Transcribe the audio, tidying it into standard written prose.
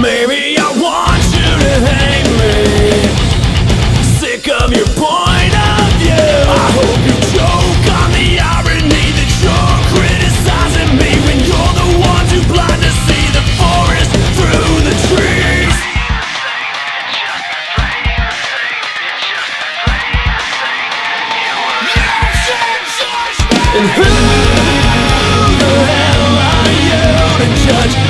Maybe I want you to hang me. Sick of your point of view. I hope you choke on the irony that you're criticizing me when you're the one too blind to see the forest through the trees. And who the hell are you to judge